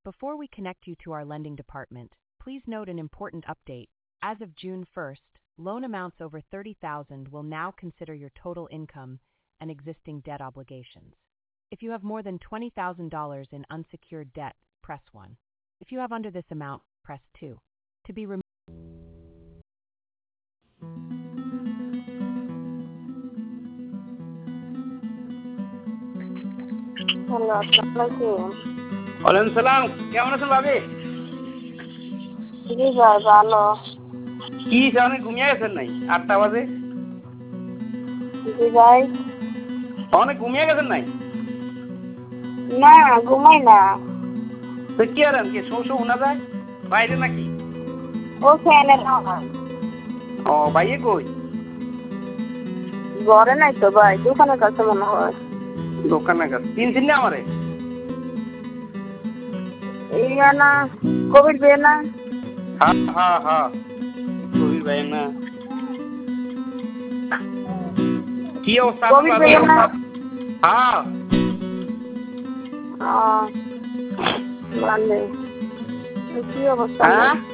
Before we connect you to our lending department, please note an important update. As of June 1st, loan amounts over $30,000 will now consider your total income and existing debt obligations. If you have more than $20,000 in unsecured debt, press 1. If you have under this amount, press 2. To be removed. Hello, আসসালামু আলাইকুম। ওয়ালাইকুম সালাম। কেমন আছেন ভাবি? জি ভাই, ভালো। কি অনেক ঘুমিয়ে গেছেন নাই? 8টা বাজে। জি ভাই। অনেক ঘুমিয়ে গেছেন নাই? না, ঘুমাই না। তো কি আরেন কি শো শোনা যায় বাইরে নাকি? ও ফ্যানের আওয়াজ। ও ভাইয়ে কই? ঘরে নাই তো ভাই, দোকানের কাছে মনে হয়। দোকানে গেছে। চিনছেন না আমারে? ইয়া না, কবির বে না। হ্যাঁ কবির ভাই না। কি অবস্থা? কবির বে না। হ্যাঁ। ভালো। কি অবস্থা? হ্যাঁ